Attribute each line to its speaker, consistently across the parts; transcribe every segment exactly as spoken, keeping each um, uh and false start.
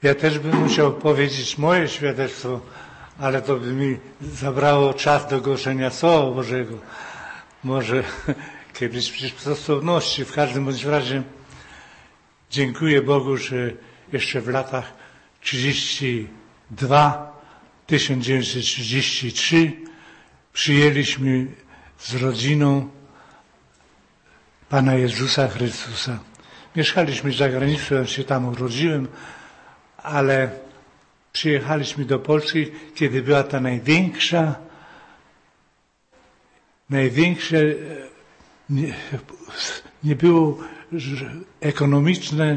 Speaker 1: Ja też bym musiał powiedzieć moje świadectwo, ale to by mi zabrało czas do głoszenia Słowa Bożego. Może kiedyś przy stosowności. W każdym bądź razie dziękuję Bogu, że jeszcze w latach trzydziestym drugim, tysiąc dziewięćset trzydziestym trzecim przyjęliśmy z rodziną Pana Jezusa Chrystusa. Mieszkaliśmy za granicą, ja się tam urodziłem, ale przyjechaliśmy do Polski, kiedy była ta największa, największe, nie, nie było ekonomiczne,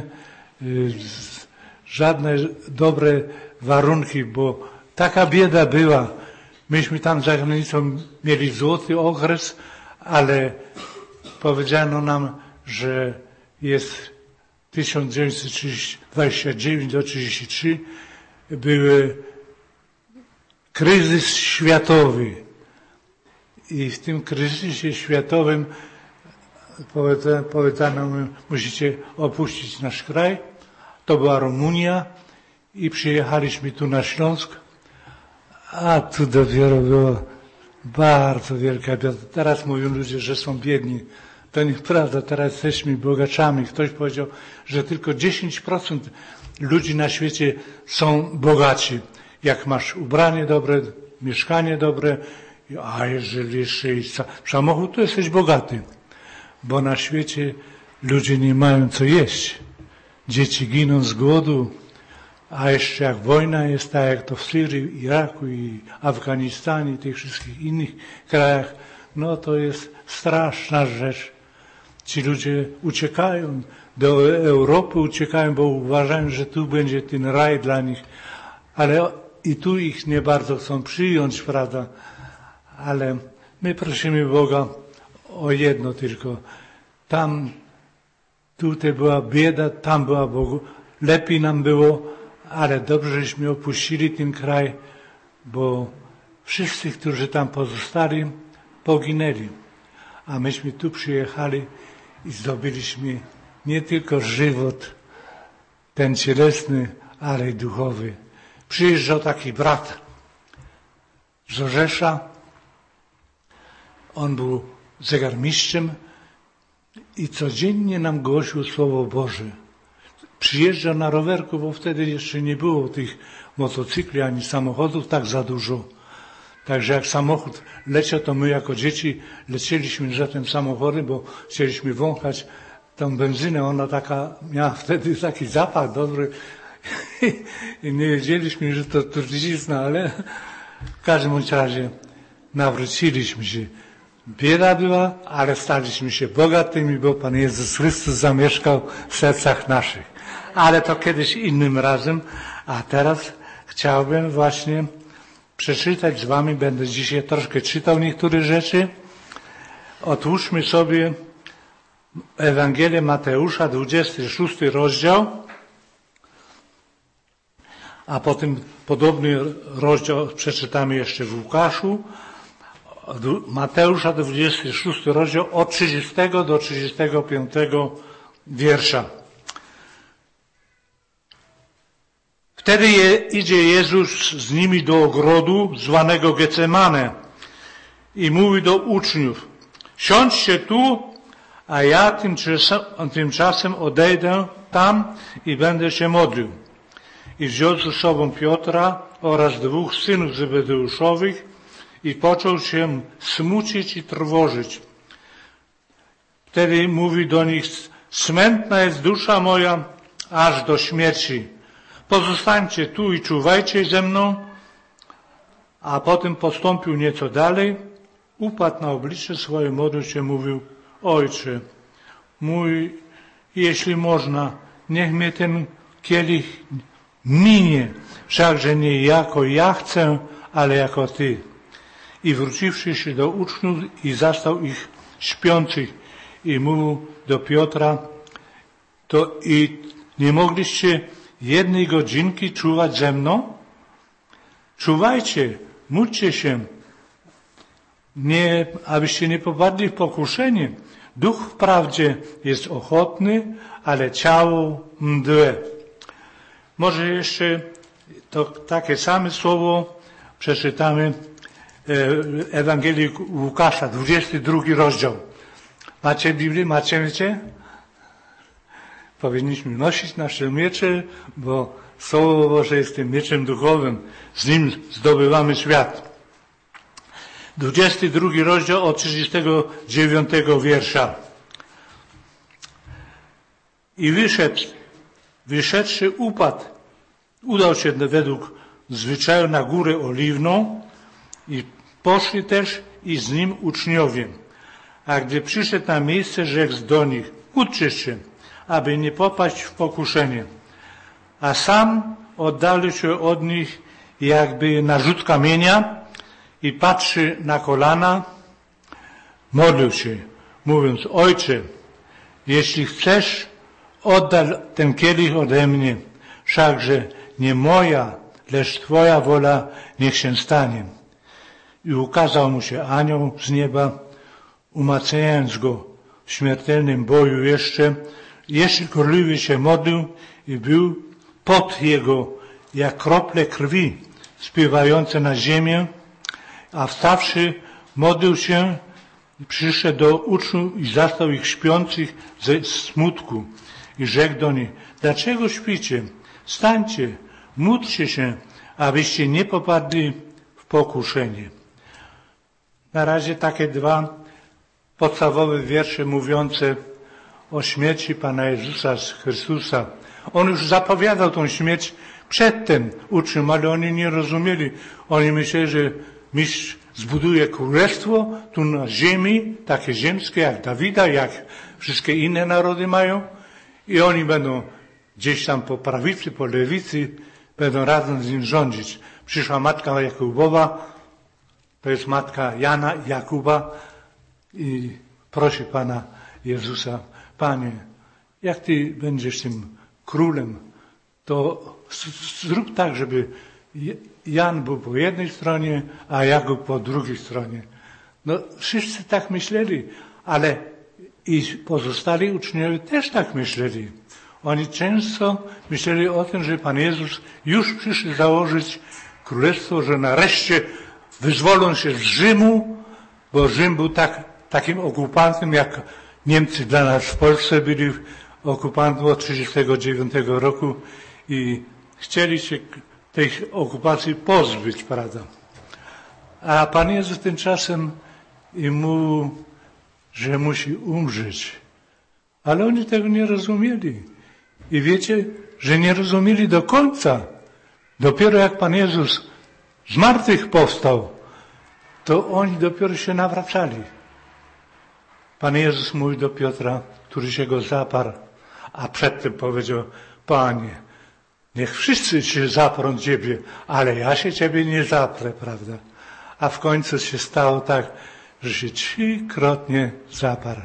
Speaker 1: żadne dobre warunki, bo taka bieda była. Myśmy tam za granicą mieli złoty okres, ale powiedziano nam, że jest tysiąc dziewięćset dwadzieścia dziewięć do trzydziestu trzech były kryzys światowy. I w tym kryzysie światowym powiedziano, my musicie opuścić nasz kraj. To była Rumunia i przyjechaliśmy tu na Śląsk, a tu dopiero była bardzo wielka bieda. Teraz mówią ludzie, że są biedni. To nieprawda, teraz jesteśmy bogaczami. Ktoś powiedział, że tylko dziesięć procent ludzi na świecie są bogaci. Jak masz ubranie dobre, mieszkanie dobre, a jeżeli jeszcze jest samochód, to jesteś bogaty. Bo na świecie ludzie nie mają co jeść. Dzieci giną z głodu, a jeszcze jak wojna jest, tak jak to w Syrii, Iraku i Afganistanie i tych wszystkich innych krajach, no to jest straszna rzecz. Ci ludzie uciekają do Europy, uciekają, bo uważają, że tu będzie ten raj dla nich, ale i tu ich nie bardzo chcą przyjąć, prawda? Ale my prosimy Boga o jedno tylko. Tam, tutaj była bieda, tam była Bogu. Lepiej nam było, ale dobrze, żeśmy opuścili ten kraj, bo wszyscy, którzy tam pozostali, poginęli. A myśmy tu przyjechali i zdobyliśmy nie tylko żywot, ten cielesny, ale i duchowy. Przyjeżdżał taki brat z Orzesza. On był zegarmistrzem i codziennie nam głosił Słowo Boże. Przyjeżdżał na rowerku, bo wtedy jeszcze nie było tych motocykli ani samochodów tak za dużo. Także jak samochód leciał, to my jako dzieci lecieliśmy za tym samochodem, bo chcieliśmy wąchać tą benzynę. Ona taka miała wtedy taki zapach dobry i nie wiedzieliśmy, że to trucizna, ale w każdym bądź razie nawróciliśmy się. Bieda była, ale staliśmy się bogatymi, bo Pan Jezus Chrystus zamieszkał w sercach naszych. Ale to kiedyś innym razem, a teraz chciałbym właśnie przeczytać z wami, będę dzisiaj troszkę czytał niektóre rzeczy. Otwórzmy sobie Ewangelię Mateusza, dwudziesty szósty rozdział, a potem podobny rozdział przeczytamy jeszcze w Łukaszu. Mateusza, dwudziesty szósty rozdział, od trzydziestego do trzydziestego piątego wiersza. Wtedy je, idzie Jezus z nimi do ogrodu zwanego Getsemane i mówi do uczniów: siądźcie tu, a ja tymczasem, tymczasem odejdę tam i będę się modlił. I wziął ze sobą Piotra oraz dwóch synów Zebedeuszowych i począł się smucić i trwożyć. Wtedy mówi do nich: smętna jest dusza moja aż do śmierci. Pozostańcie tu i czuwajcie ze mną. A potem postąpił nieco dalej, upadł na oblicze swoje, modlił się, mówił: Ojcze mój, jeśli można, niech mnie ten kielich minie, wszakże nie jako ja chcę, ale jako Ty. I wróciwszy się do uczniów i zastał ich śpiących i mówił do Piotra: to i nie mogliście jednej godzinki czuwać ze mną? Czuwajcie, módlcie się, nie, abyście nie popadli w pokuszenie. Duch wprawdzie jest ochotny, ale ciało mdłe. Może jeszcze to takie same słowo przeczytamy w Ewangelii Łukasza, dwudziesty drugi rozdział. Macie Biblię? Macie wiecie? Powinniśmy nosić nasze miecze, bo Słowo Boże jest tym mieczem duchowym. Z nim zdobywamy świat. dwudziesty drugi rozdział od trzydziestego dziewiątego wiersza. I wyszedł, wyszedłszy upadł, udał się według zwyczaju na górę oliwną i poszli też i z nim uczniowie. A gdy przyszedł na miejsce, rzekł do nich, uczcie się, aby nie popaść w pokuszenie. A sam oddalił się od nich jakby na rzut kamienia i patrzy na kolana, modlił się, mówiąc, Ojcze, jeśli chcesz, oddal ten kielich ode mnie, wszakże nie moja, lecz Twoja wola niech się stanie. I ukazał mu się anioł z nieba, umacniając go w śmiertelnym boju jeszcze, jeszcze gorliwie się modlił i był pot jego jak krople krwi spływające na ziemię, a wstawszy modlił się i przyszedł do uczniów i zastał ich śpiących ze smutku i rzekł do nich, dlaczego śpicie? Stańcie, módlcie się, abyście nie popadli w pokuszenie. Na razie takie dwa podstawowe wiersze mówiące o śmierci Pana Jezusa Chrystusa. On już zapowiadał tą śmierć przedtem uczniom, ale oni nie rozumieli. Oni myśleli, że mistrz zbuduje królestwo tu na ziemi, takie ziemskie jak Dawida, jak wszystkie inne narody mają i oni będą gdzieś tam po prawicy, po lewicy, będą razem z nim rządzić. Przyszła matka Jakubowa, to jest matka Jana i Jakuba i prosi Pana Jezusa, Panie, jak Ty będziesz tym królem, to zrób tak, żeby Jan był po jednej stronie, a Jakub po drugiej stronie. No, wszyscy tak myśleli, ale i pozostali uczniowie też tak myśleli. Oni często myśleli o tym, że Pan Jezus już przyszedł założyć królestwo, że nareszcie wyzwolą się z Rzymu, bo Rzym był tak, takim okupantem, jak Niemcy dla nas w Polsce byli okupantem od trzydziestego dziewiątego roku i chcieli się tej okupacji pozbyć, prawda? A Pan Jezus tymczasem im mówił, że musi umrzeć. Ale oni tego nie rozumieli. I wiecie, że nie rozumieli do końca. Dopiero jak Pan Jezus z martwych powstał, to oni dopiero się nawracali. Pan Jezus mówi do Piotra, który się go zaparł, a przedtem powiedział, Panie, niech wszyscy się zaprą Ciebie, ale ja się Ciebie nie zaprę, prawda? A w końcu się stało tak, że się trzykrotnie zaparł.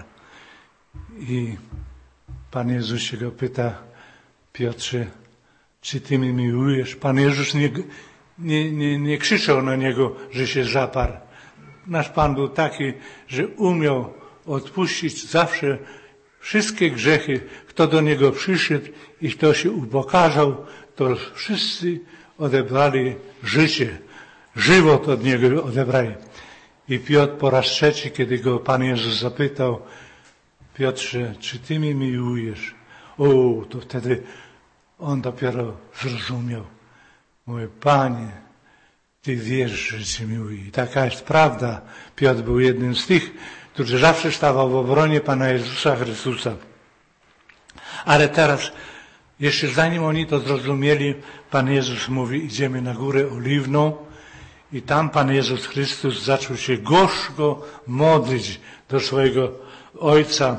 Speaker 1: I Pan Jezus się go pyta, Piotrze, czy Ty mnie miłujesz? Pan Jezus nie, nie, nie, nie krzyczał na niego, że się zaparł. Nasz Pan był taki, że umiał odpuścić zawsze wszystkie grzechy. Kto do Niego przyszedł i kto się upokarzał, to wszyscy odebrali życie. Żywot od Niego odebrali. I Piotr po raz trzeci, kiedy go Pan Jezus zapytał, Piotrze, czy Ty mnie miłujesz? O, to wtedy on dopiero zrozumiał. Mówi, Panie, Ty wiesz, że Cię miłuję. I taka jest prawda. Piotr był jednym z tych, który zawsze stawał w obronie Pana Jezusa Chrystusa. Ale teraz, jeszcze zanim oni to zrozumieli, Pan Jezus mówi, idziemy na górę oliwną i tam Pan Jezus Chrystus zaczął się gorzko modlić do swojego Ojca.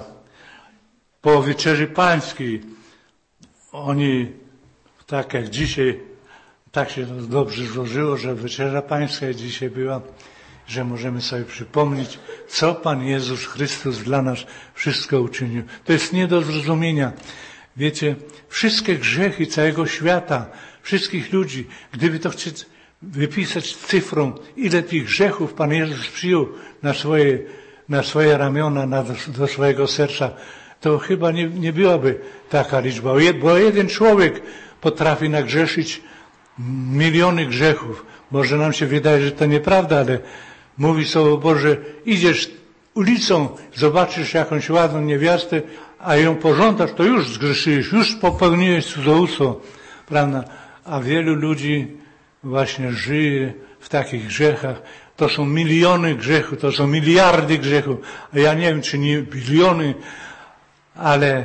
Speaker 1: Po wieczerzy pańskiej oni, tak jak dzisiaj, tak się to dobrze złożyło, że wieczerza pańska dzisiaj była, że możemy sobie przypomnieć, co Pan Jezus Chrystus dla nas wszystko uczynił. To jest nie do zrozumienia. Wiecie, wszystkie grzechy całego świata, wszystkich ludzi, gdyby to chcieć wypisać cyfrą, ile tych grzechów Pan Jezus przyjął na swoje, na swoje ramiona, na, do swojego serca, to chyba nie, nie byłaby taka liczba. Bo jeden człowiek potrafi nagrzeszyć miliony grzechów. Może nam się wydaje, że to nieprawda, ale mówi Słowo Boże, idziesz ulicą, zobaczysz jakąś ładną niewiastę, a ją pożądasz, to już zgrzeszyłeś, już popełniłeś cudzołóstwo, prawda? A wielu ludzi właśnie żyje w takich grzechach. To są miliony grzechów, to są miliardy grzechów, a ja nie wiem, czy nie biliony, ale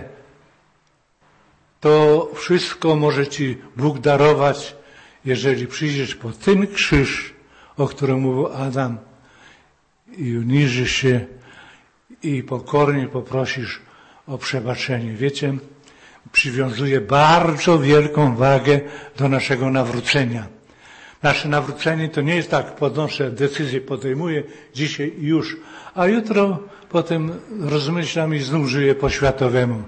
Speaker 1: to wszystko może Ci Bóg darować, jeżeli przyjdziesz po ten krzyż, o którym mówił Adam, i uniżysz się i pokornie poprosisz o przebaczenie. Wiecie, przywiązuję bardzo wielką wagę do naszego nawrócenia. Nasze nawrócenie to nie jest tak, podnoszę decyzję, podejmuję dzisiaj i już, a jutro potem rozmyślam i znów żyję po światowemu.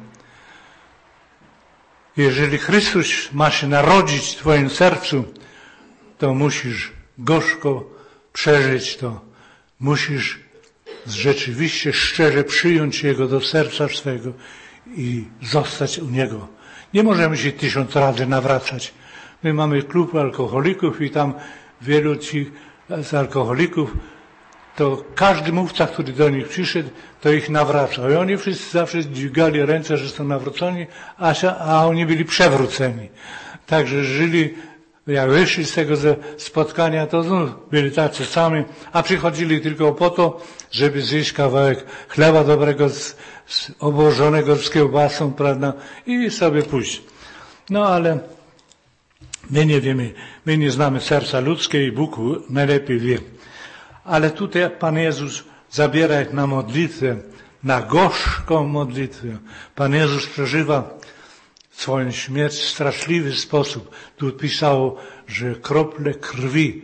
Speaker 1: Jeżeli Chrystus ma się narodzić w Twoim sercu, to musisz gorzko przeżyć to. Musisz rzeczywiście szczerze przyjąć Jego do serca swego i zostać u Niego. Nie możemy się tysiąc razy nawracać. My mamy klub alkoholików i tam wielu ci z alkoholików, to każdy mówca, który do nich przyszedł, to ich nawracał. I oni wszyscy zawsze dźwigali ręce, że są nawróceni, a, a oni byli przewróceni. Także żyli, jak wyszli z tego spotkania, to znów byli tacy sami, a przychodzili tylko po to, żeby zjeść kawałek chleba dobrego, z, z obłożonego z kiełbasą, prawda, i sobie pójść. No ale my nie wiemy, my nie znamy serca ludzkie i Bóg najlepiej wie. Ale tutaj Pan Jezus zabiera ich na modlitwę, na gorzką modlitwę. Pan Jezus przeżywa swoją śmierć w straszliwy sposób. Tu pisało, że krople krwi,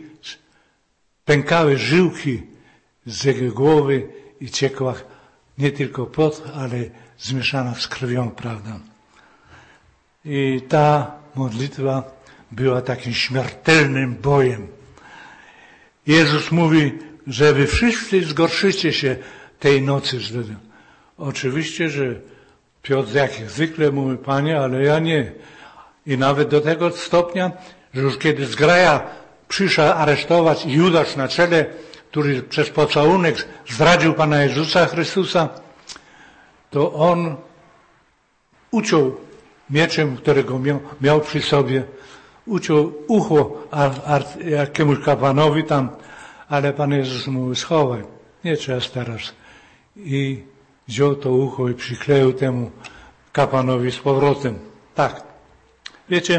Speaker 1: pękały żyłki z jego głowy i ciekła nie tylko pot, ale zmieszana z krwią, prawda? I ta modlitwa była takim śmiertelnym bojem. Jezus mówi, że wy wszyscy zgorszycie się tej nocy. Oczywiście, że Piotr jak zwykle mówi, Panie, ale ja nie. I nawet do tego stopnia, że już kiedy zgraja przyszła aresztować Judasz na czele, który przez pocałunek zdradził Pana Jezusa Chrystusa, to on uciął mieczem, którego miał, miał przy sobie, uciął ucho jakiemuś kapłanowi tam, ale Pan Jezus mówi, schowaj, nie trzeba teraz. I wziął to ucho i przykleił temu kapłanowi z powrotem. Tak. Wiecie,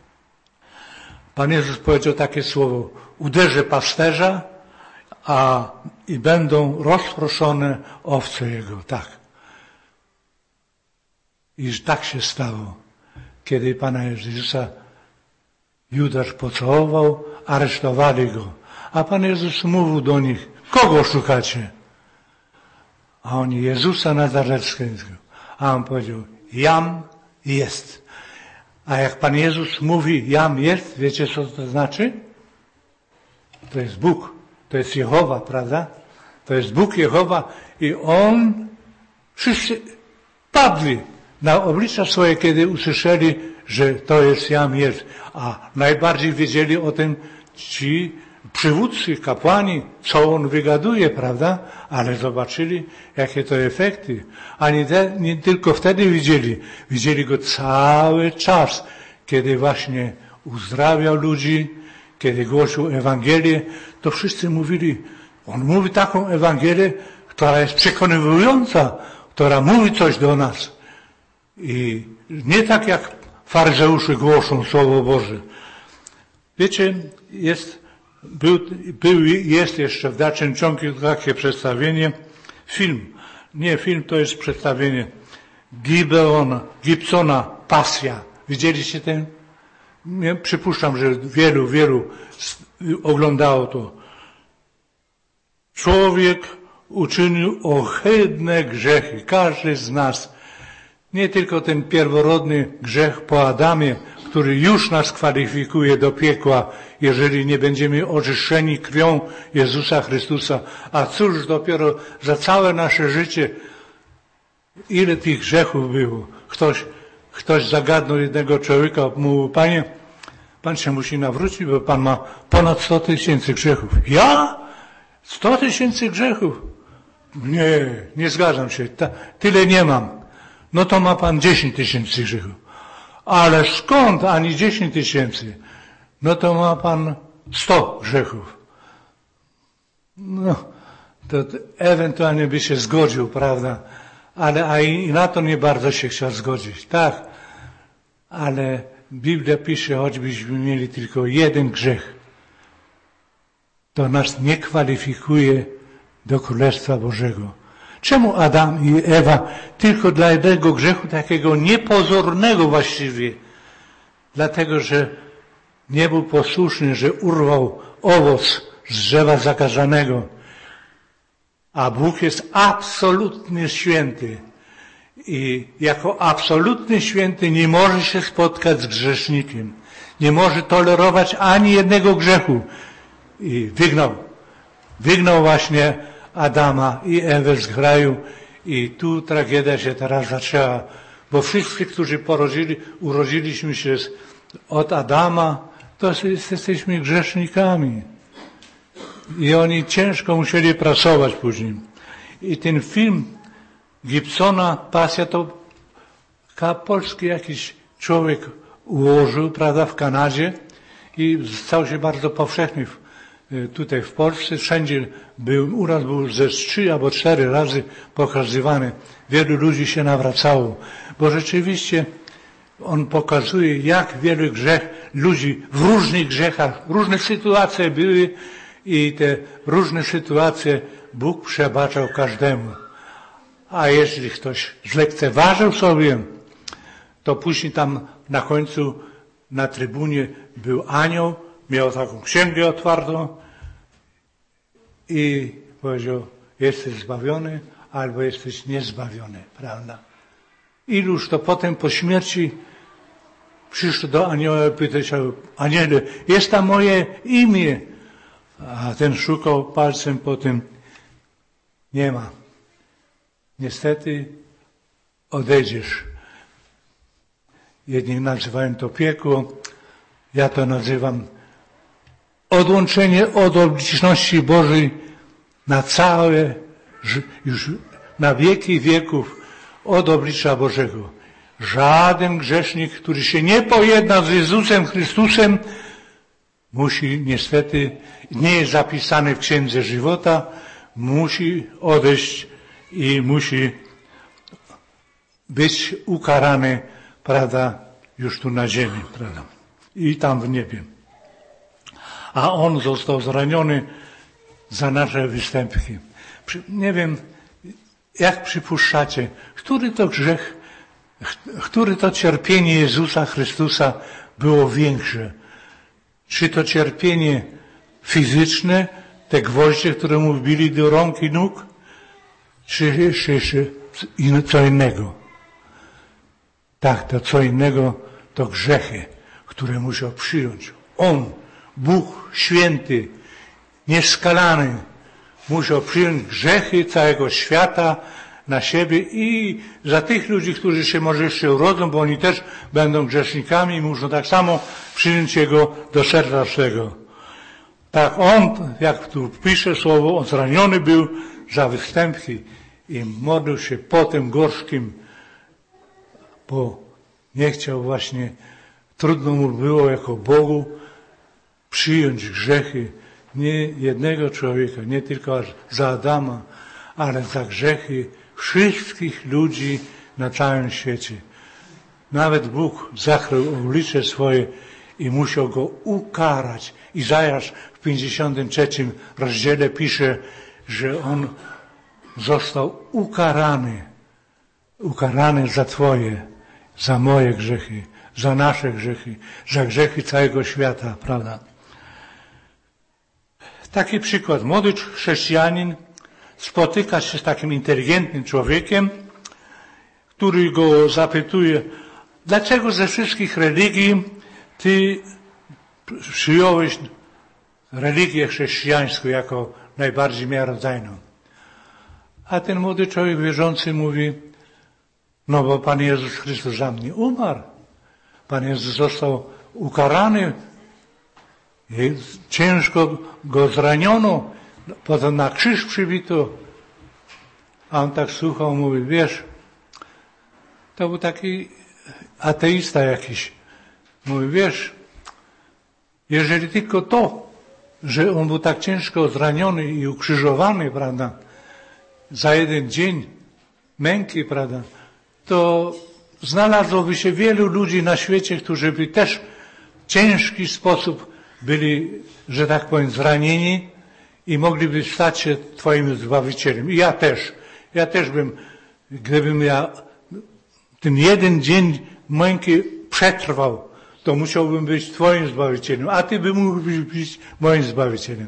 Speaker 1: Pan Jezus powiedział takie słowo, uderzę pasterza, a i będą rozproszone owce Jego. Tak. I tak się stało, kiedy Pana Jezusa Judasz pocałował, aresztowali Go. A Pan Jezus mówił do nich, kogo szukacie? A oni Jezusa Nazareckiego. A on powiedział, jam jest. A jak Pan Jezus mówi, jam jest, wiecie co to znaczy? To jest Bóg, to jest Jehowa, prawda? To jest Bóg Jehowa i On, wszyscy padli na oblicza swoje, kiedy usłyszeli, że to jest jam jest. A najbardziej wiedzieli o tym ci przywódcy, kapłani, co on wygaduje, prawda? Ale zobaczyli, jakie to efekty. Ani te, nie tylko wtedy widzieli, widzieli go cały czas, kiedy właśnie uzdrawiał ludzi, kiedy głosił Ewangelię, to wszyscy mówili, on mówi taką Ewangelię, która jest przekonywująca, która mówi coś do nas. I nie tak jak faryzeusze głoszą Słowo Boże. Wiecie, jest Był, był, jest jeszcze w dalszym ciągu takie przedstawienie, film, nie film, to jest przedstawienie Gibeona, Gibsona, Pasja. Widzieliście ten? Ja przypuszczam, że wielu, wielu oglądało to. Człowiek uczynił ohydne grzechy, każdy z nas. Nie tylko ten pierworodny grzech po Adamie, który już nas kwalifikuje do piekła, jeżeli nie będziemy oczyszczeni krwią Jezusa Chrystusa. A cóż dopiero za całe nasze życie, ile tych grzechów było. Ktoś ktoś zagadnął jednego człowieka, mówił, panie, pan się musi nawrócić, bo pan ma ponad sto tysięcy grzechów. Ja? Sto tysięcy grzechów? Nie, nie zgadzam się, Ta, tyle nie mam. No to ma pan dziesięć tysięcy grzechów. Ale skąd ani dziesięć tysięcy? No to ma pan sto grzechów. No, to, to ewentualnie by się zgodził, prawda? Ale a i, i na to nie bardzo się chciał zgodzić. Tak, ale Biblia pisze, choćbyśmy mieli tylko jeden grzech, to nas nie kwalifikuje do Królestwa Bożego. Czemu Adam i Ewa tylko dla jednego grzechu, takiego niepozornego właściwie? Dlatego, że nie był posłuszny, że urwał owoc z drzewa zakazanego. A Bóg jest absolutnie święty. I jako absolutny święty nie może się spotkać z grzesznikiem. Nie może tolerować ani jednego grzechu. I wygnał. Wygnał właśnie Adama i Ewę z raju. I tu tragedia się teraz zaczęła. Bo wszyscy, którzy porodzili, urodziliśmy się od Adama, to jesteśmy grzesznikami. I oni ciężko musieli pracować później. I ten film Gibsona, Pasja, to polski jakiś człowiek ułożył, prawda, w Kanadzie i stał się bardzo powszechny w, tutaj w Polsce. Wszędzie był, u nas był ze trzy albo cztery razy pokazywany. Wielu ludzi się nawracało, bo rzeczywiście on pokazuje, jak wielu grzech, ludzi w różnych grzechach, różne sytuacje były i te różne sytuacje Bóg przebaczał każdemu. A jeśli ktoś zlekceważył sobie, to później tam na końcu na trybunie był anioł, miał taką księgę otwartą i powiedział, jesteś zbawiony albo jesteś niezbawiony, prawda? Iluż to potem po śmierci przyszedł do anioła i pytał, aniele, jest tam moje imię? A ten szukał palcem po tym, nie ma. Niestety odejdziesz. Jedni nazywają to piekło, ja to nazywam odłączenie od obecności Bożej na całe, już na wieki wieków od oblicza Bożego. Żaden grzesznik, który się nie pojedna z Jezusem Chrystusem, musi niestety, nie jest zapisany w Księdze Żywota, musi odejść i musi być ukarany, prawda, już tu na ziemi, prawda, i tam w niebie. A on został zraniony za nasze występki. Nie wiem, jak przypuszczacie, który to grzech, który to cierpienie Jezusa Chrystusa było większe? Czy to cierpienie fizyczne, te gwoździe, które mu wbili do rąk i nóg, czy, czy, czy co innego? Tak, to co innego to grzechy, które musiał przyjąć. On, Bóg święty, nieskalany, musiał przyjąć grzechy całego świata na siebie i za tych ludzi, którzy się może jeszcze urodzą, bo oni też będą grzesznikami, muszą tak samo przyjąć Jego do serca swego. Tak on, jak tu pisze słowo, on zraniony był za występki i modlił się potem gorzkim, bo nie chciał właśnie, trudno mu było jako Bogu przyjąć grzechy nie jednego człowieka, nie tylko za Adama, ale za grzechy wszystkich ludzi na całym świecie. Nawet Bóg zakrył oblicze swoje i musiał go ukarać. Izajasz w pięćdziesiątym trzecim rozdziale pisze, że on został ukarany. Ukarany za Twoje, za moje grzechy, za nasze grzechy, za grzechy całego świata, prawda? Taki przykład. Młody chrześcijanin spotyka się z takim inteligentnym człowiekiem, który go zapytuje, dlaczego ze wszystkich religii ty przyjąłeś religię chrześcijańską jako najbardziej miarodajną? A ten młody człowiek wierzący mówi, No bo Pan Jezus Chrystus za mnie umarł. Pan Jezus został ukarany. Ciężko go zraniono. Potem na krzyż przybito. A on tak słuchał, mówi, wiesz, to był taki ateista jakiś. Mówi, wiesz, jeżeli tylko to, że on był tak ciężko zraniony i ukrzyżowany, prawda, za jeden dzień męki, prawda, to znalazłoby się wielu ludzi na świecie, którzy by też w ciężki sposób byli, że tak powiem, zranieni i mogliby stać się Twoim Zbawicielem. I ja też. Ja też bym, gdybym ja ten jeden dzień męki przetrwał, to musiałbym być Twoim Zbawicielem, a Ty by mógł być moim Zbawicielem.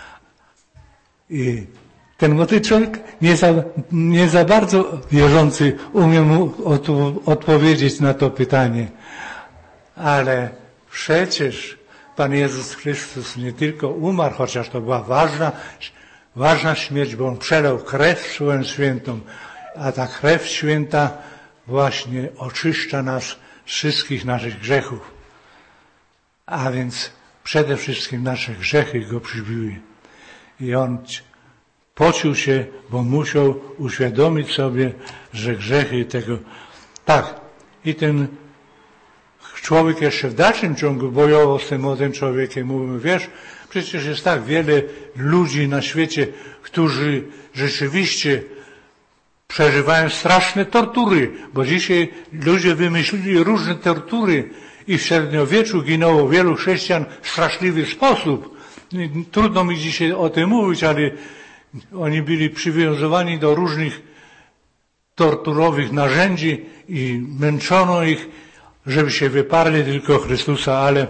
Speaker 1: I ten młody człowiek nie za, nie za bardzo wierzący umie mu od, odpowiedzieć na to pytanie. Ale przecież Pan Jezus Chrystus nie tylko umarł, chociaż to była ważna, ważna śmierć, bo On przelał krew swoją świętą, a ta krew święta właśnie oczyszcza nas z wszystkich naszych grzechów. A więc przede wszystkim nasze grzechy Go przybiły. I On pocił się, bo musiał uświadomić sobie, że grzechy tego... Tak, i ten człowiek jeszcze w dalszym ciągu bojował z tym młodym człowiekiem. Mówił, wiesz, przecież jest tak wiele ludzi na świecie, którzy rzeczywiście przeżywają straszne tortury, bo dzisiaj ludzie wymyślili różne tortury i w średniowieczu ginęło wielu chrześcijan w straszliwy sposób. Trudno mi dzisiaj o tym mówić, ale oni byli przywiązywani do różnych torturowych narzędzi i męczono ich, żeby się wyparli tylko Chrystusa, ale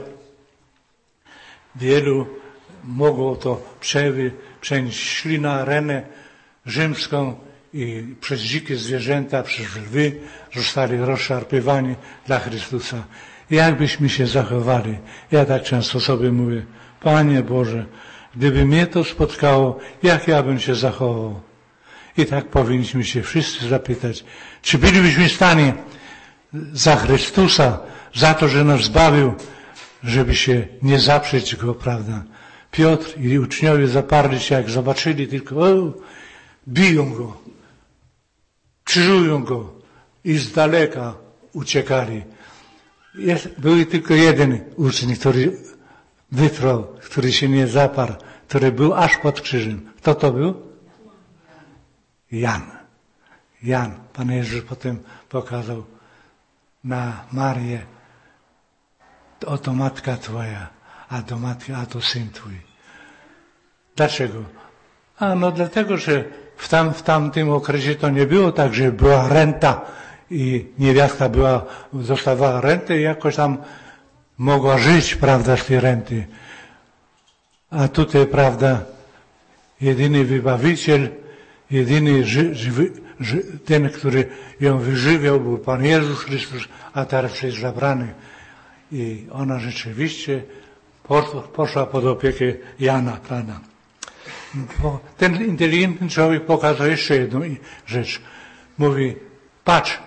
Speaker 1: wielu mogło to przewy, przenieść. Szli na arenę rzymską i przez dzikie zwierzęta, przez lwy zostali rozszarpywani dla Chrystusa. Jakbyśmy się zachowali? Ja tak często sobie mówię, Panie Boże, gdyby mnie to spotkało, jak ja bym się zachował? I tak powinniśmy się wszyscy zapytać, czy bylibyśmy w stanie za Chrystusa, za to, że nas zbawił, żeby się nie zaprzeć Go, prawda? Piotr i uczniowie zaparli się, jak zobaczyli tylko, o, biją Go, krzyżują Go i z daleka uciekali. Jest, był tylko jeden uczeń, który wytrwał, który się nie zaparł, który był aż pod krzyżem. Kto to był? Jan. Jan. Pan Jezus potem pokazał na Marię, oto matka Twoja, a do matki, a to syn Twój. Dlaczego? A no dlatego, że w, tam, w tamtym okresie to nie było tak, że była renta i niewiasta była, dostawała rentę i jakoś tam mogła żyć, prawda, z tej renty. A tutaj, prawda, jedyny wybawiciel, jedyny ży, ży, ży, ten, który ją wyżywiał, był Pan Jezus Chrystus, a teraz jest zabrany. I ona rzeczywiście poszła pod opiekę Jana, prawda. Ten inteligentny człowiek pokazał jeszcze jedną rzecz. Mówi, patrz,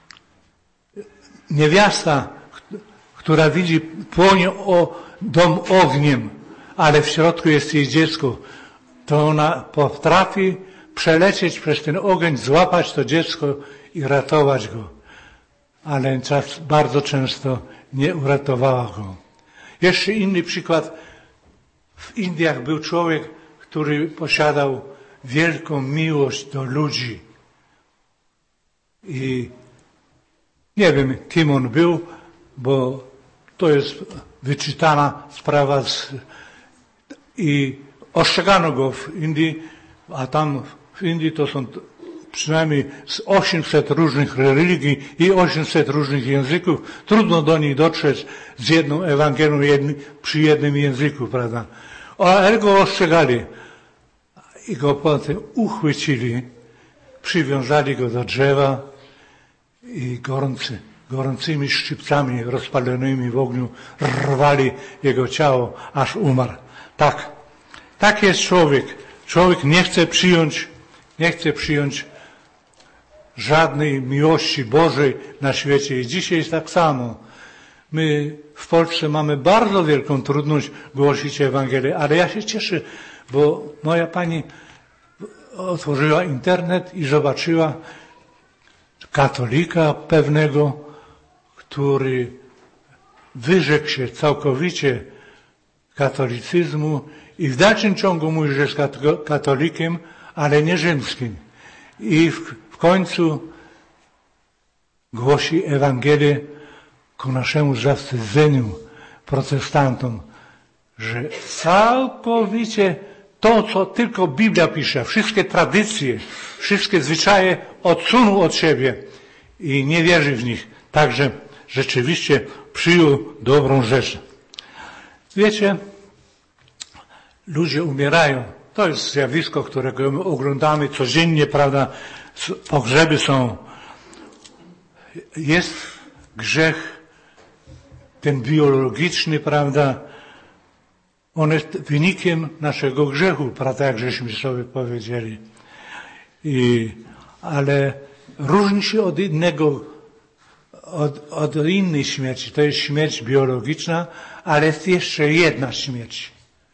Speaker 1: niewiasta, która widzi, płonie o dom ogniem, ale w środku jest jej dziecko, to ona potrafi przelecieć przez ten ogień, złapać to dziecko i ratować go. Ale czas bardzo często nie uratowała go. Jeszcze inny przykład. W Indiach był człowiek, który posiadał wielką miłość do ludzi. I nie wiem, kim on był, bo to jest wyczytana sprawa z, i ostrzegano go w Indii, a tam w Indii to są przynajmniej z osiemset różnych religii i osiemset różnych języków. Trudno do nich dotrzeć z jedną Ewangelią jednym, przy jednym języku, prawda? Ale go ostrzegali i go potem uchwycili, przywiązali go do drzewa i gorący, gorącymi szczypcami rozpalonymi w ogniu rwali jego ciało, aż umarł. Tak, tak jest człowiek. Człowiek nie chce przyjąć, nie chce przyjąć żadnej miłości Bożej na świecie. I dzisiaj jest tak samo. My w Polsce mamy bardzo wielką trudność głosić Ewangelię, ale ja się cieszę, bo moja pani otworzyła internet i zobaczyła katolika pewnego, który wyrzekł się całkowicie katolicyzmu i w dalszym ciągu mówi, że jest katolikiem, ale nie rzymskim. I w, w końcu głosi Ewangelię ku naszemu zawstydzeniu protestantom, że całkowicie to, co tylko Biblia pisze, wszystkie tradycje, wszystkie zwyczaje odsunął od siebie i nie wierzy w nich. Także rzeczywiście przyjął dobrą rzecz. Wiecie, ludzie umierają. To jest zjawisko, którego my oglądamy codziennie, prawda? Pogrzeby są. Jest grzech, ten biologiczny, prawda? On jest wynikiem naszego grzechu, prawda, jak żeśmy sobie powiedzieli. I, ale różni się od innego, od, od innej śmierci. To jest śmierć biologiczna, ale jest jeszcze jedna śmierć.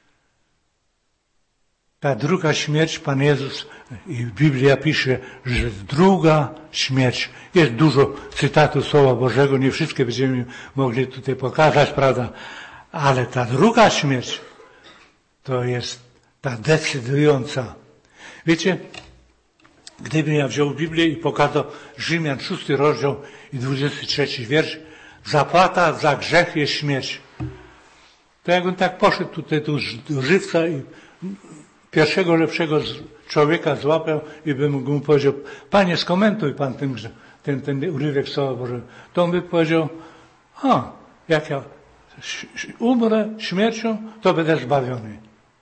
Speaker 1: Ta druga śmierć, Pan Jezus i Biblia pisze, że druga śmierć. Jest dużo cytatów Słowa Bożego, nie wszystkie będziemy mogli tutaj pokazać, prawda? Ale ta druga śmierć to jest ta decydująca. Wiecie, gdybym ja wziął Biblię i pokazał Rzymian szósty rozdział i dwudziesty trzeci wiersz, zapłata za grzech jest śmierć. To jakbym tak poszedł tutaj do żywca i pierwszego lepszego człowieka złapał i bym mu powiedział, panie, skomentuj pan ten, ten, ten urywek Słowa Bożego. To on by powiedział, a, jak ja umrę śmiercią, to będę zbawiony.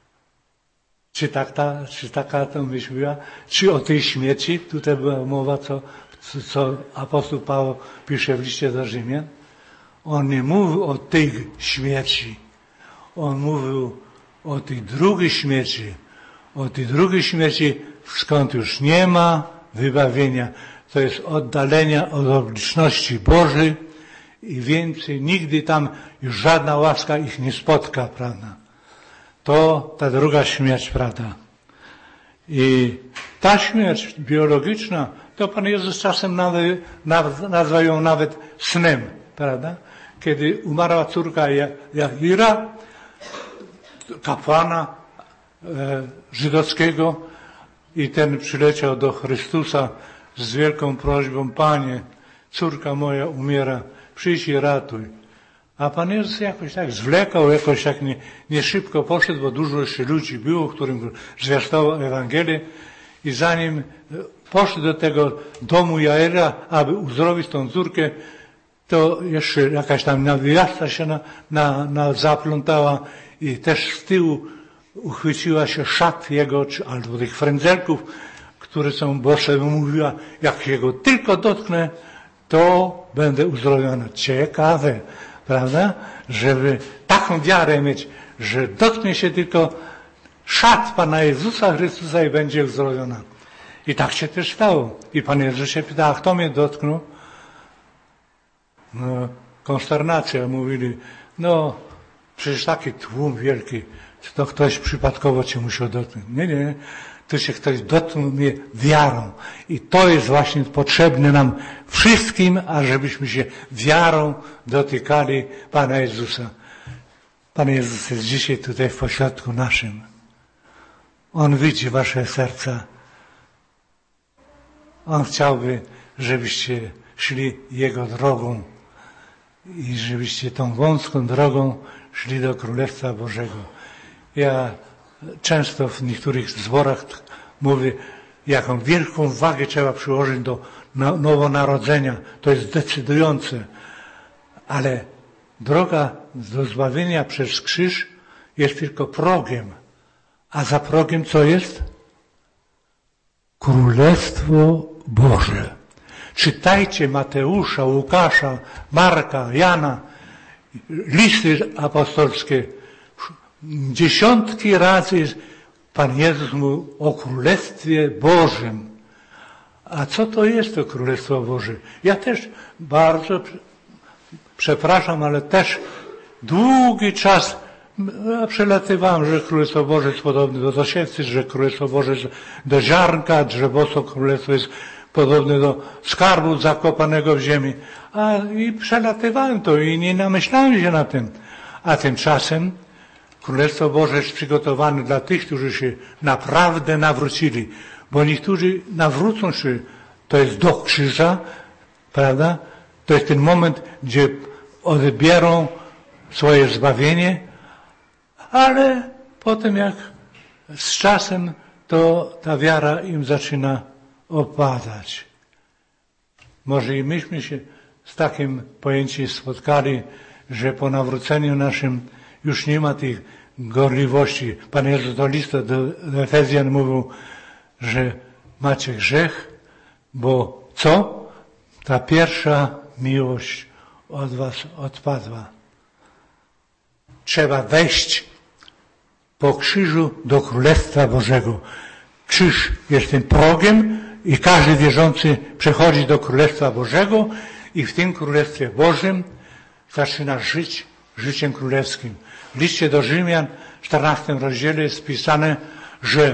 Speaker 1: Czy, tak ta, czy taka to myśl była? Czy o tej śmierci? Tutaj była mowa, co, co apostoł Paweł pisze w liście do Rzymian. On nie mówił o tej śmierci. On mówił o tej drugiej śmierci. O tej drugiej śmierci, skąd już nie ma wybawienia. To jest oddalenia od obecności Bożej i więcej nigdy tam już żadna łaska ich nie spotka, prawda? To ta druga śmierć, prawda? I ta śmierć biologiczna, to Pan Jezus czasem nawet, nazwał ją nawet snem, prawda? Kiedy umarła córka Jaira, kapłana e, żydowskiego, i ten przyleciał do Chrystusa z wielką prośbą, Panie, córka moja umiera, przyjdź i ratuj. A Pan Jezus jakoś tak zwlekał, jakoś tak nie, nie szybko poszedł, bo dużo jeszcze ludzi było, którym zwiastował Ewangelię, i zanim poszedł do tego domu Jaira, aby uzdrowić tą córkę, to jeszcze jakaś tam nawiasta się na, na, na zaplątała i też z tyłu uchwyciła się szat jego, czy, albo tych frędzelków, które są, bo sobie mówiła, jak jego tylko dotknę, to będę uzdrowiona. Ciekawe, prawda? Żeby taką wiarę mieć, że dotknie się tylko szat Pana Jezusa Chrystusa i będzie uzdrowiona. I tak się też stało. I Pan Jezus się pyta, a kto mnie dotknął? No, konsternacja. Mówili, no, przecież taki tłum wielki, czy to ktoś przypadkowo cię musiał dotknąć. Nie, nie, to się ktoś dotknął mnie wiarą. I to jest właśnie potrzebne nam wszystkim, ażebyśmy się wiarą dotykali Pana Jezusa. Pan Jezus jest dzisiaj tutaj w pośrodku naszym. On widzi wasze serca. On chciałby, żebyście szli Jego drogą i żebyście tą wąską drogą szli do Królestwa Bożego. Ja często w niektórych zborach mówię, jaką wielką wagę trzeba przyłożyć do nowonarodzenia. To jest decydujące. Ale droga do zbawienia przez krzyż jest tylko progiem. A za progiem co jest? Królestwo Boże. Czytajcie Mateusza, Łukasza, Marka, Jana, listy apostolskie. Dziesiątki razy Pan Jezus mówił o Królestwie Bożym. a co to jest to Królestwo Boże? Ja też bardzo przepraszam, ale też długi czas ja przelatywałem, że Królestwo Boże jest podobne do dosiewcy, że Królestwo Boże jest do ziarnka, drzewostwo Królestwo jest podobne do skarbu zakopanego w ziemi. A i przelatywałem to i nie namyślałem się na tym. A tymczasem Królestwo Boże jest przygotowane dla tych, którzy się naprawdę nawrócili. Bo niektórzy nawrócą się, to jest do krzyża, prawda? To jest ten moment, gdzie odbiorą swoje zbawienie, ale potem jak z czasem, to ta wiara im zaczyna opadać. Może i myśmy się z takim pojęciem spotkali, że po nawróceniu naszym już nie ma tych gorliwości. Pan Jezus do listu do, do Efezjan mówił, że macie grzech, bo co? Ta pierwsza miłość od was odpadła. Trzeba wejść po krzyżu do Królestwa Bożego. Krzyż jest tym progiem i każdy wierzący przechodzi do Królestwa Bożego i w tym Królestwie Bożym zaczyna żyć życiem królewskim. W liście do Rzymian w czternastym rozdziale jest pisane, że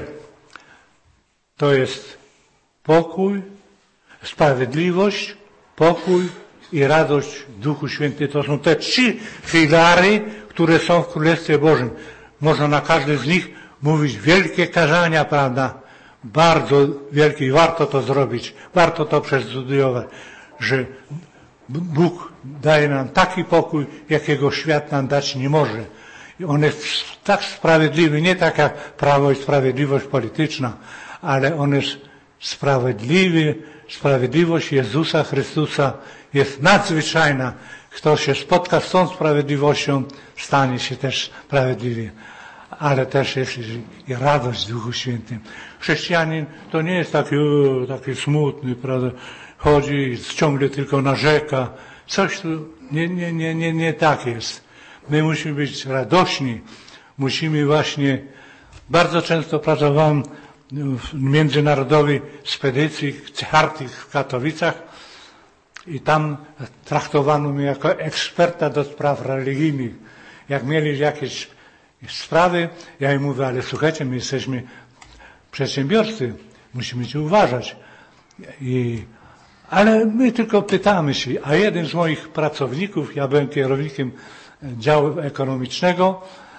Speaker 1: to jest pokój, sprawiedliwość, pokój i radość w Duchu Świętym. To są te trzy filary, które są w Królestwie Bożym. Można na każdy z nich mówić wielkie kazania, prawda? Bardzo wielkie i warto to zrobić. Warto to przestudiować, że Bóg daje nam taki pokój, jakiego świat nam dać nie może. I on jest tak sprawiedliwy, nie tak jak prawo i sprawiedliwość polityczna, ale on jest sprawiedliwy. Sprawiedliwość Jezusa Chrystusa jest nadzwyczajna. Kto się spotka z tą sprawiedliwością, stanie się też sprawiedliwy. Ale też jest i radość w Duchu Świętym. Chrześcijanin to nie jest taki, o, taki smutny, prawda? Chodzi i ciągle tylko narzeka. Coś tu nie, nie, nie, nie, nie tak jest. My musimy być radośni. Musimy właśnie, bardzo często pracowałem w międzynarodowej spedycji Charty w Katowicach i tam traktowano mnie jako eksperta do spraw religijnych. Jak mieli jakieś sprawy, ja im mówię, ale słuchajcie, my jesteśmy przedsiębiorcy, musimy się uważać. I, ale my tylko pytamy się, a jeden z moich pracowników, ja byłem kierownikiem działu ekonomicznego,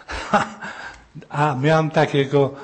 Speaker 1: a miałem takiego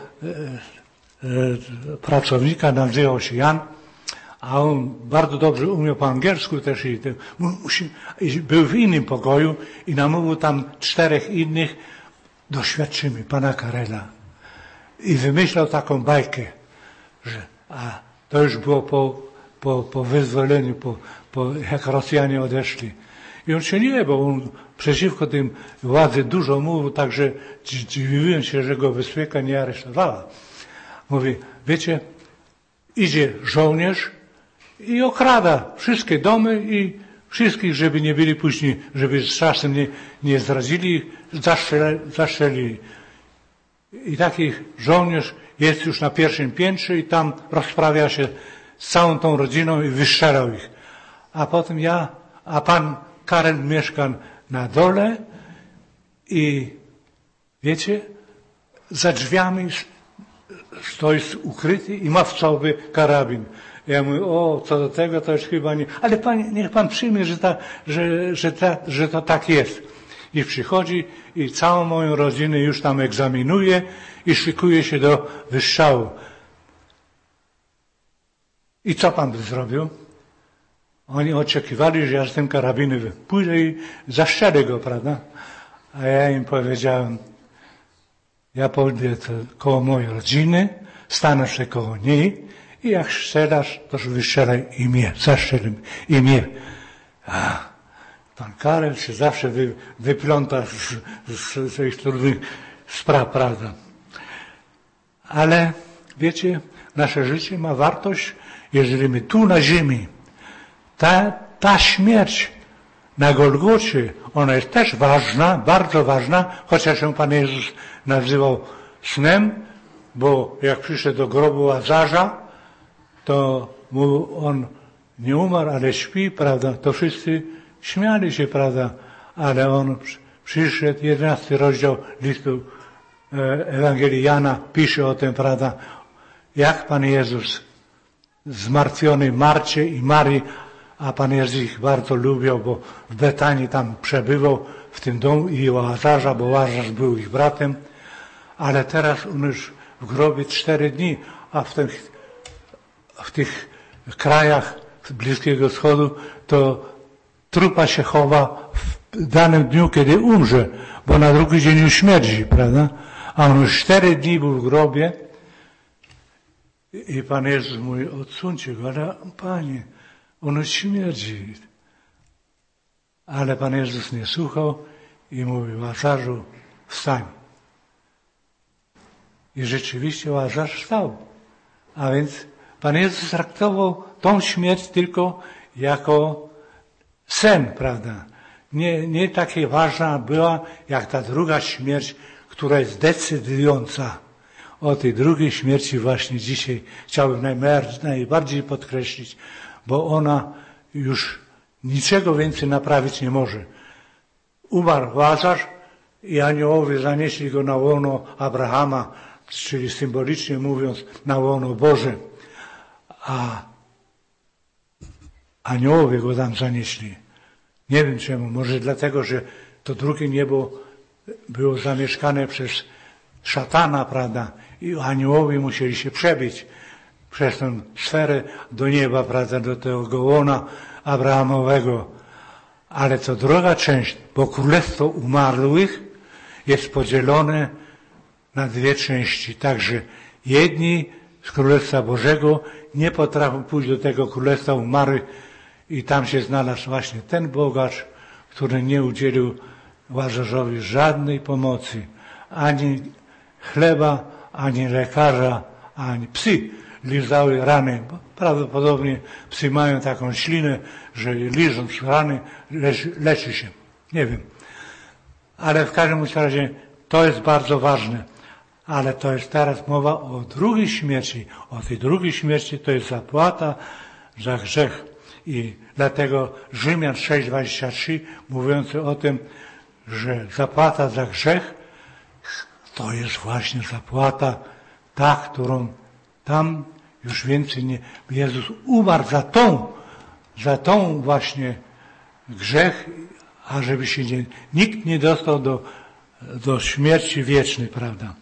Speaker 1: pracownika, nazywał się Jan, a on bardzo dobrze umiał po angielsku też i, i był w innym pokoju i namówił tam czterech innych, doświadczymy pana Karela. I wymyślał taką bajkę, że a to już było po, po, po wyzwoleniu, po, po, jak Rosjanie odeszli. I on się nie, bo on przeciwko tym władzy dużo mówił, także dziwiłem się, że go bezpieka nie aresztowała. Mówi, wiecie, idzie żołnierz i okrada wszystkie domy i wszystkich, żeby nie byli później, żeby z czasem nie, nie zdradzili, zastrzelili. I taki żołnierz jest już na pierwszym piętrze i tam rozprawia się z całą tą rodziną i wystrzelał ich. A potem ja, a pan Karel mieszka na dole i wiecie, za drzwiami stoi ukryty i ma w sobie karabin. Ja mówię, o, co do tego, to już chyba nie. Ale panie, niech pan przyjmie, że, ta, że, że, ta, że to tak jest. I przychodzi i całą moją rodzinę już tam egzaminuje i szykuje się do wystrzału. I co pan by zrobił? Oni oczekiwali, że ja z tym karabinem pójdę i zastrzelę go, prawda? A ja im powiedziałem, ja pójdę koło mojej rodziny, stanę się koło niej i jak strzelasz, to wystrzelaj i mnie, zastrzelę i mnie. A pan Karel się zawsze wy, wypląta z, z, z tych trudnych spraw, prawda? Ale wiecie, nasze życie ma wartość, jeżeli my tu na ziemi, ta, ta śmierć na Golgocie, ona jest też ważna, bardzo ważna, chociaż ją Pan Jezus nazywał snem, bo jak przyszedł do grobu Łazarza, to mu on nie umarł, ale śpi, prawda, to wszyscy śmiali się, prawda, ale on przyszedł, jedenasty rozdział listu Ewangelii Jana pisze o tym, prawda, jak Pan Jezus zmartwiony Marcie i Marii, a Pan Jezus ich bardzo lubił, bo w Betanii tam przebywał w tym domu i Łazarza, bo Łazarz był ich bratem, ale teraz on już w grobie cztery dni, a w tych, w tych krajach Bliskiego Wschodu to trupa się chowa w danym dniu, kiedy umrze, bo na drugi dzień już śmierdzi, prawda? A on już cztery dni był w grobie i Pan Jezus mówi, odsuńcie go, ale Panie, on już śmierdzi. Ale Pan Jezus nie słuchał i mówi, Łazarzu, wstań. I rzeczywiście Łazarz wstał. A więc Pan Jezus traktował tą śmierć tylko jako sen, prawda? Nie, nie takie ważna była, jak ta druga śmierć, która jest decydująca. O tej drugiej śmierci właśnie dzisiaj chciałbym najbardziej podkreślić, bo ona już niczego więcej naprawić nie może. Umarł Łazarz i aniołowie zanieśli go na łono Abrahama, czyli symbolicznie mówiąc na łono Boże. A aniołowie go tam zanieśli. Nie wiem czemu, może dlatego, że to drugie niebo było zamieszkane przez szatana, prawda, i aniołowie musieli się przebić przez tę sferę do nieba, prawda, do tego łona Abrahamowego. Ale to druga część, bo królestwo umarłych jest podzielone na dwie części. Także jedni z Królestwa Bożego nie potrafią pójść do tego Królestwa umarłych i tam się znalazł właśnie ten bogacz, który nie udzielił Łazarzowi żadnej pomocy, ani chleba, ani lekarza, ani psy lizały rany. Prawdopodobnie psy mają taką ślinę, że liżąc rany leczy, leczy się. Nie wiem. Ale w każdym razie to jest bardzo ważne. Ale to jest teraz mowa o drugiej śmierci. O tej drugiej śmierci to jest zapłata za grzech. I dlatego Rzymian sześć dwadzieścia trzy mówiący o tym, że zapłata za grzech to jest właśnie zapłata ta, którą tam już więcej nie... Jezus umarł za tą, za tą właśnie grzech, a żeby się nie, nikt nie dostał do, do śmierci wiecznej, prawda?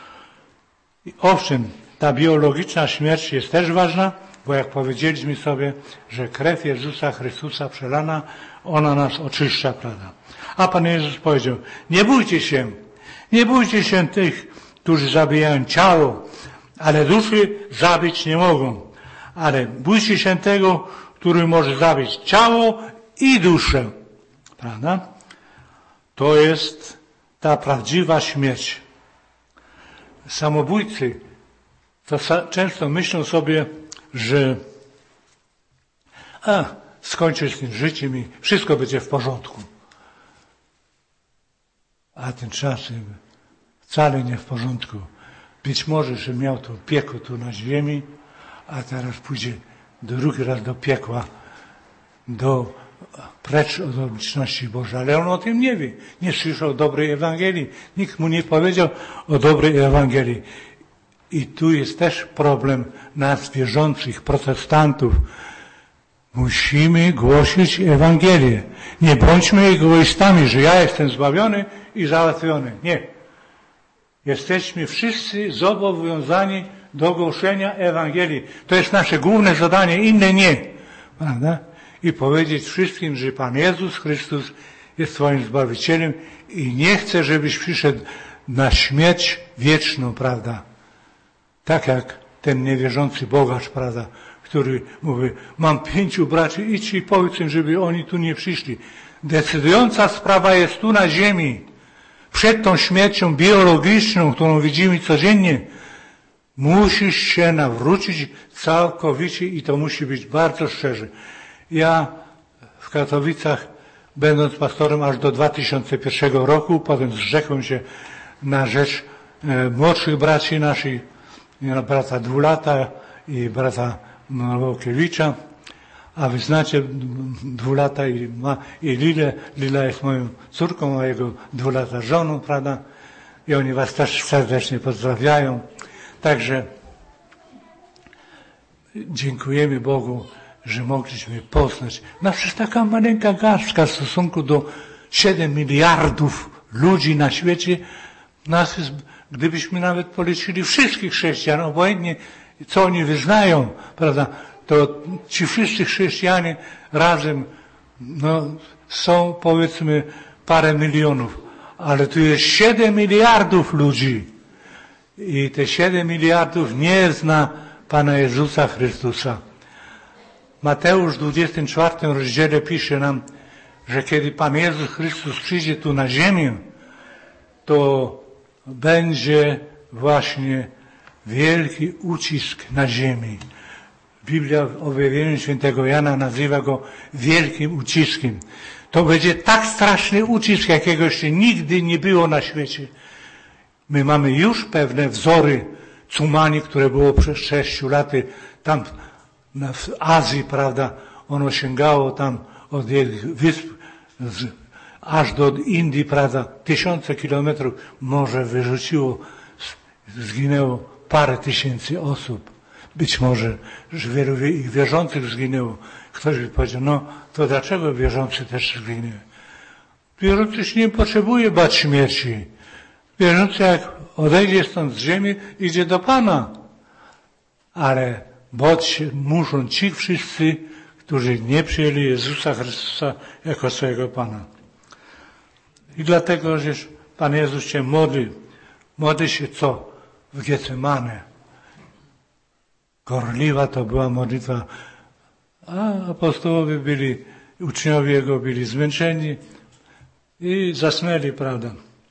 Speaker 1: I owszem, ta biologiczna śmierć jest też ważna, bo jak powiedzieliśmy sobie, że krew Jezusa Chrystusa przelana, ona nas oczyszcza, prawda? A Pan Jezus powiedział, nie bójcie się, nie bójcie się tych, którzy zabijają ciało, ale duszy zabić nie mogą. Ale bójcie się tego, który może zabić ciało i duszę. Prawda? To jest ta prawdziwa śmierć. Samobójcy to często myślą sobie, że a, skończę z tym życiem i wszystko będzie w porządku. A tymczasem wcale nie w porządku. Być może, że miał to piekło tu na ziemi, a teraz pójdzie drugi raz do piekła, do precz od obecności Bożej. Ale on o tym nie wie. Nie słyszał dobrej Ewangelii. Nikt mu nie powiedział o dobrej Ewangelii. I tu jest też problem nas wierzących, protestantów. Musimy głosić Ewangelię. Nie bądźmy egoistami, że ja jestem zbawiony i załatwiony. Nie. Jesteśmy wszyscy zobowiązani do głoszenia Ewangelii. To jest nasze główne zadanie, inne nie. Prawda? I powiedzieć wszystkim, że Pan Jezus Chrystus jest Twoim Zbawicielem i nie chce, żebyś przyszedł na śmierć wieczną, prawda? Tak jak ten niewierzący bogacz, prawda, który mówi, mam pięciu braci, idź i powiedz im, żeby oni tu nie przyszli. Decydująca sprawa jest tu na ziemi. Przed tą śmiercią biologiczną, którą widzimy codziennie, musisz się nawrócić całkowicie i to musi być bardzo szczerze. Ja w Katowicach, będąc pastorem aż do dwa tysiące pierwszego roku, potem zrzekłem się na rzecz e, młodszych braci naszych, brata Dwulata i brata Nowokiewicza, a wy znacie dwu lata i ma i Lilę. Lila jest moją córką, a jego dwu lata żoną, prawda? I oni was też serdecznie pozdrawiają. Także dziękujemy Bogu, że mogliśmy poznać. No przecież taka maleńka garstka w stosunku do siedem miliardów ludzi na świecie. Nas jest, gdybyśmy nawet policzyli wszystkich chrześcijan, obojętnie co oni wyznają, prawda, to ci wszyscy chrześcijanie razem no, są powiedzmy parę milionów. Ale tu jest siedem miliardów ludzi. I te siedem miliardów nie zna Pana Jezusa Chrystusa. Mateusz w dwudziestym czwartym rozdziale pisze nam, że kiedy Pan Jezus Chrystus przyjdzie tu na ziemię, to będzie właśnie wielki ucisk na ziemi. Biblia w objawieniu świętego Jana nazywa go wielkim uciskiem. To będzie tak straszny ucisk, jakiego jeszcze nigdy nie było na świecie. My mamy już pewne wzory cumani, które było przez sześciu laty tam w Azji, prawda, ono sięgało tam od wysp z, aż do Indii, prawda, tysiące kilometrów morze wyrzuciło, zginęło parę tysięcy osób. Być może, że wielu ich wierzących zginęło. Ktoś by powiedział, no to dlaczego wierzący też zginęły? Wierzący już nie potrzebuje bać śmierci. Wierzący jak odejdzie stąd z ziemi, idzie do Pana. Ale bać się muszą ci wszyscy, którzy nie przyjęli Jezusa Chrystusa jako swojego Pana. I dlatego, że Pan Jezus się modli. Modli się co? W Getsemane. Gorliwa to była modlitwa, a apostołowie byli, uczniowie Jego byli zmęczeni i zasnęli, prawda.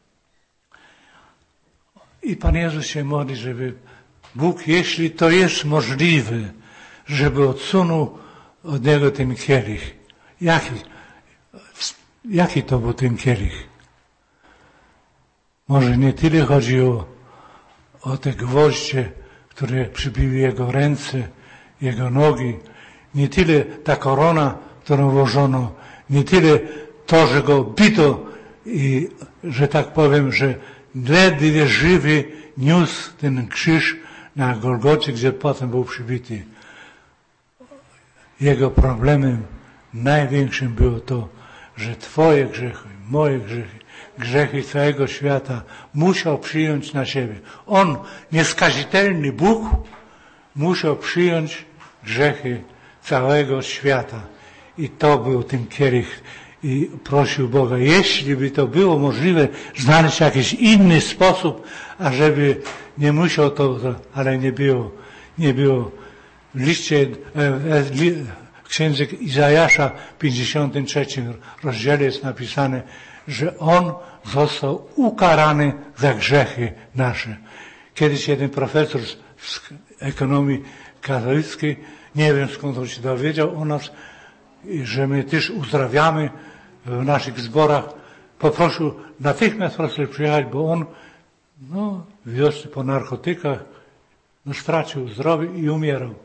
Speaker 1: I Pan Jezus się modli, żeby Bóg, jeśli to jest możliwe, żeby odsunął od Niego ten kielich. Jaki? Jaki to był ten kielich? Może nie tyle chodzi o, o te gwoździe, które przybiły Jego ręce, Jego nogi, nie tyle ta korona, którą włożono, nie tyle to, że Go bito i, że tak powiem, że ledwie żywy niósł ten krzyż na Golgocie, gdzie potem był przybity. Jego problemem największym było to, że Twoje grzechy, moje grzechy, grzechy całego świata musiał przyjąć na siebie. On, nieskazitelny Bóg, musiał przyjąć grzechy całego świata. I to był ten kielich. I prosił Boga, jeśli by to było możliwe, znaleźć jakiś inny sposób, ażeby nie musiał to, ale nie było. Nie było. W liście, w księdze Izajasza w pięćdziesiątym trzecim rozdziale jest napisane, że On został ukarany za grzechy nasze. Kiedyś jeden profesor z ekonomii katolickiej, nie wiem skąd on się dowiedział o nas, że my też uzdrawiamy w naszych zborach, poprosił natychmiast profesor przyjechać, bo on no, wiosny po narkotykach no, stracił zdrowie i umierał.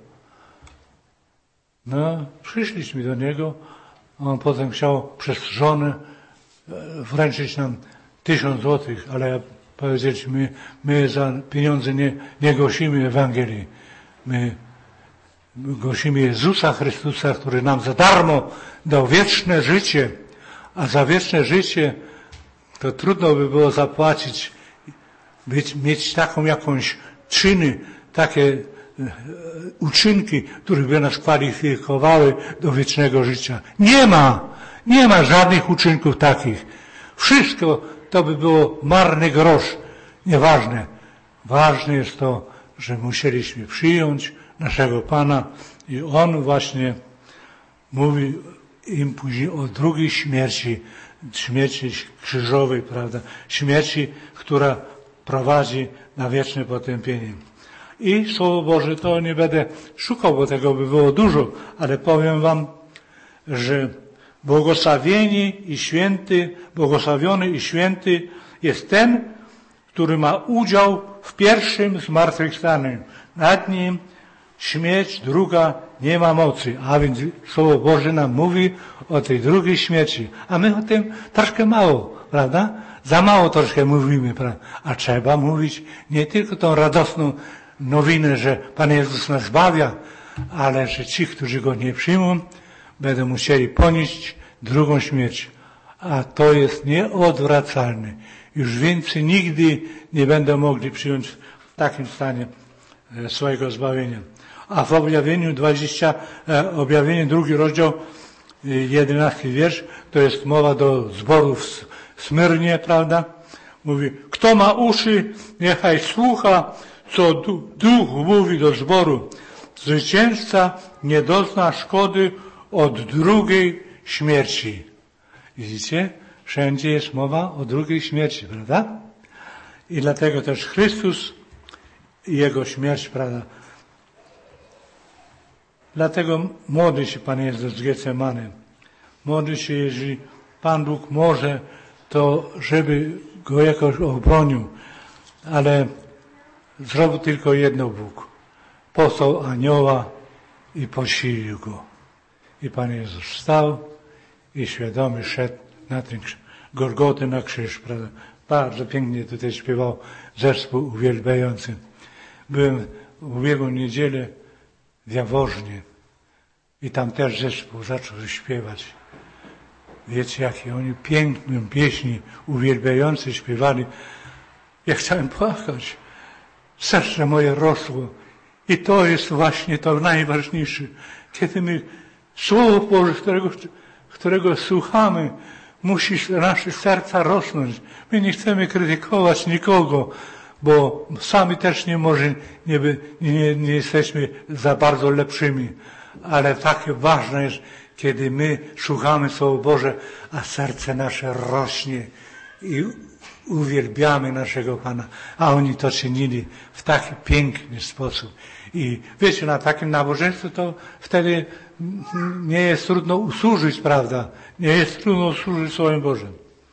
Speaker 1: No, przyszliśmy do niego, a on potem chciał przez żonę wręczyć nam tysiąc złotych, ale powiedzieliśmy, my, my za pieniądze nie, nie głosimy Ewangelii. My głosimy Jezusa Chrystusa, który nam za darmo dał wieczne życie, a za wieczne życie to trudno by było zapłacić, być, mieć taką jakąś czyny, takie uczynki, które by nas kwalifikowały do wiecznego życia. Nie ma, nie ma żadnych uczynków takich. Wszystko to by było marny grosz. Nieważne. Ważne jest to, że musieliśmy przyjąć naszego Pana i On właśnie mówi im później o drugiej śmierci, śmierci krzyżowej, prawda? Śmierci, która prowadzi na wieczne potępienie. I Słowo Boże to nie będę szukał, bo tego by było dużo, ale powiem wam, że błogosławieni i święty, błogosławiony i święty jest ten, który ma udział w pierwszym zmartwychwstaniu. Nad nim śmierć druga nie ma mocy. A więc Słowo Boże nam mówi o tej drugiej śmierci. A my o tym troszkę mało, prawda? Za mało troszkę mówimy, prawda? A trzeba mówić nie tylko tą radosną nowinę, że Pan Jezus nas zbawia, ale że ci, którzy Go nie przyjmą, będą musieli ponieść drugą śmierć. A to jest nieodwracalne. Już więcej nigdy nie będą mogli przyjąć w takim stanie swojego zbawienia. A w objawieniu dwudziestym, objawieniu drugi rozdział, jedenasty wiersz, to jest mowa do zborów w Smyrnie, prawda? Mówi, kto ma uszy, niechaj słucha, co Duch mówi do zboru. Zwycięzca nie dozna szkody od drugiej śmierci. Widzicie? Wszędzie jest mowa o drugiej śmierci, prawda? I dlatego też Chrystus i Jego śmierć, prawda? Dlatego modli się Pan Jezus z Getsemany. Modli się, jeżeli Pan Bóg może, to żeby Go jakoś obronił. Ale zrobił tylko jedno Bóg. Posłał anioła i posilił Go. I Pan Jezus wstał i świadomy szedł na ten Golgotę, na krzyż, prawda? Bardzo pięknie tutaj śpiewał zespół uwielbiający. Byłem w ubiegłą niedzielę w Jaworznie i tam też zespół zaczął śpiewać. Wiecie, jakie oni piękne pieśni uwielbiające śpiewali. Ja chciałem płakać. Serce moje rosło. I to jest właśnie to najważniejsze. Kiedy my Słowo Boże, którego, którego słuchamy, musi nasze serca rosnąć. My nie chcemy krytykować nikogo, bo sami też nie może, nie, nie, nie jesteśmy za bardzo lepszymi. Ale takie ważne jest, kiedy my słuchamy Słowa Boże, a serce nasze rośnie i uwielbiamy naszego Pana. A oni to czynili w taki piękny sposób. I wiecie, na takim nabożeństwie to wtedy nie jest trudno usłużyć, prawda? Nie jest trudno usłużyć Słowem Bożym.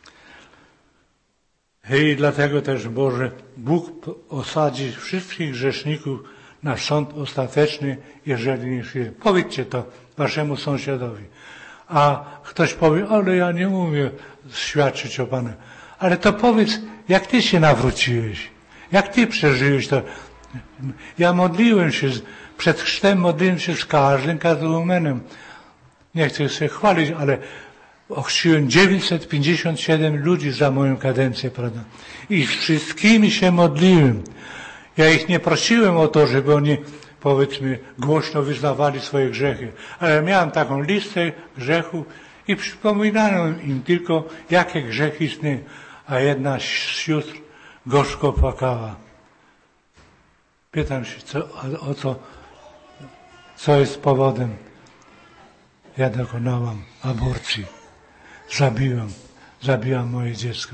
Speaker 1: I dlatego też Boże, Bóg osadzi wszystkich grzeszników na sąd ostateczny, jeżeli nie przyjdzie. Powiedzcie to waszemu sąsiadowi. A ktoś powie, ale ja nie umiem świadczyć o Panu. Ale to powiedz, jak ty się nawróciłeś. Jak ty przeżyłeś to. Ja modliłem się, przed chrztem modliłem się z każdym katechumenem. Nie chcę się chwalić, ale ochrzciłem dziewięćset pięćdziesiąt siedem ludzi za moją kadencję, prawda? I z wszystkimi się modliłem. Ja ich nie prosiłem o to, żeby oni, powiedzmy, głośno wyznawali swoje grzechy. Ale miałem taką listę grzechów i przypominałem im tylko, jakie grzechy istnieją. A jedna z sióstr gorzko płakała. Pytam się, co, o co, co jest powodem. Ja dokonałam aborcji. Zabiłam, zabiłam moje dziecko.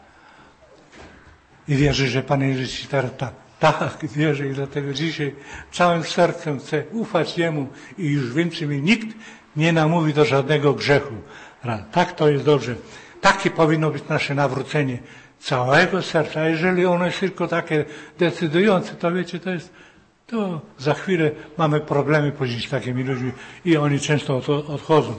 Speaker 1: I wierzę, że Pan Jezus ci teraz tak, tak wierzę i dlatego dzisiaj całym sercem chcę ufać Jemu i już więcej mi nikt nie namówi do żadnego grzechu. Tak to jest dobrze. Takie powinno być nasze nawrócenie całego serca. A jeżeli ono jest tylko takie decydujące, to wiecie, to jest, to za chwilę mamy problemy później z takimi ludźmi i oni często odchodzą.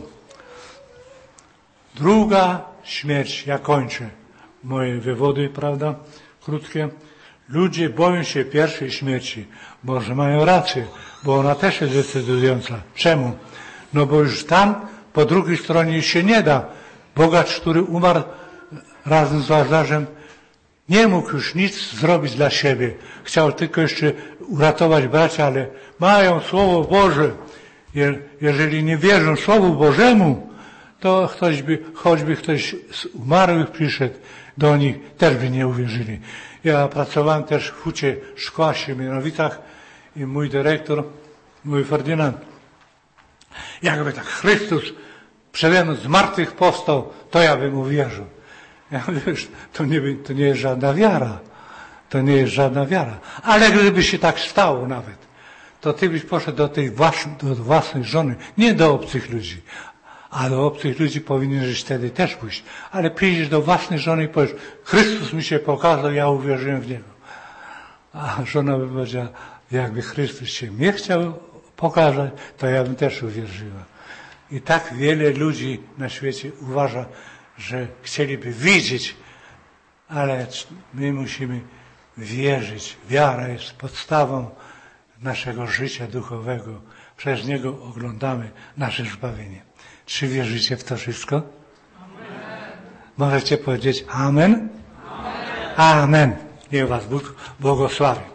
Speaker 1: Druga śmierć, ja kończę moje wywody, prawda, krótkie. Ludzie boją się pierwszej śmierci. Może mają rację, bo ona też jest decydująca. Czemu? No bo już tam, po drugiej stronie się nie da. Bogacz, który umarł razem z Lazarzem, nie mógł już nic zrobić dla siebie. Chciał tylko jeszcze uratować bracia, ale mają Słowo Boże. Je, jeżeli nie wierzą Słowu Bożemu, to ktoś by, choćby ktoś z umarłych przyszedł do nich, też by nie uwierzyli. Ja pracowałem też w hucie szkoła w Siemianowicach i mój dyrektor, mój Ferdynand, jakby tak Chrystus przede mną z martwych powstał, to ja bym uwierzył. Ja mówię, wiesz, to nie, to nie jest żadna wiara. To nie jest żadna wiara. Ale gdyby się tak stało nawet, to ty byś poszedł do tej własnej, do własnej żony, nie do obcych ludzi. A do obcych ludzi powinieneś wtedy też pójść. Ale przyjdziesz do własnej żony i powiesz, Chrystus mi się pokazał, ja uwierzyłem w Niego. A żona by powiedziała, jakby Chrystus się mnie chciał pokaże, to ja bym też uwierzyła. I tak wiele ludzi na świecie uważa, że chcieliby widzieć, ale my musimy wierzyć. Wiara jest podstawą naszego życia duchowego. Przez niego oglądamy nasze zbawienie. Czy wierzycie w to wszystko? Amen. Możecie powiedzieć amen? Amen. Amen. Niech was Bóg błogosławi.